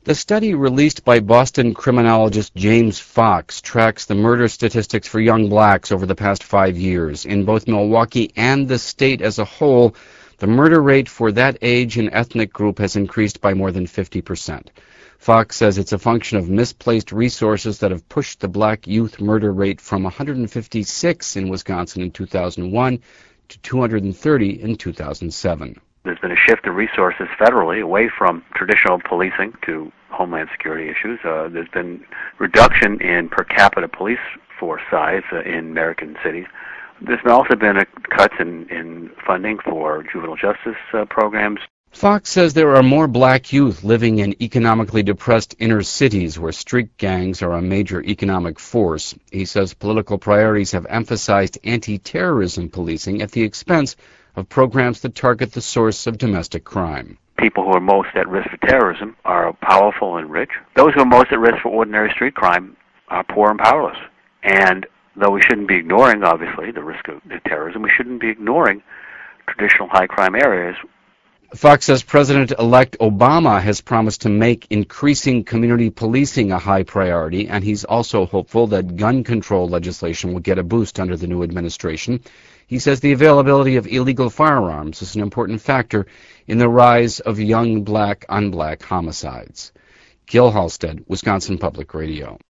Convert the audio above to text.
The study released by Boston criminologist James Fox tracks the murder statistics for young blacks over the past 5 years. In both Milwaukee and the state as a whole, the murder rate for that age and ethnic group has increased by more than 50%. Fox says it's a function of misplaced resources that have pushed the black youth murder rate from 156 in Wisconsin in 2001 to 230 in 2007. There's been a shift of resources federally away from traditional policing to homeland security issues. There's been reduction in per capita police force size in American cities. There's also been cuts in funding for juvenile justice programs. Fox says there are more black youth living in economically depressed inner cities where street gangs are a major economic force. He says political priorities have emphasized anti-terrorism policing at the expense of programs that target the source of domestic crime. People who are most at risk for terrorism are powerful and rich. Those who are most at risk for ordinary street crime are poor and powerless. And though we shouldn't be ignoring, obviously, the risk of terrorism, we shouldn't be ignoring traditional high crime areas. Fox says President-elect Obama has promised to make increasing community policing a high priority, and he's also hopeful that gun control legislation will get a boost under the new administration. He says the availability of illegal firearms is an important factor in the rise of young black on black homicides. Gil Halstead, Wisconsin Public Radio.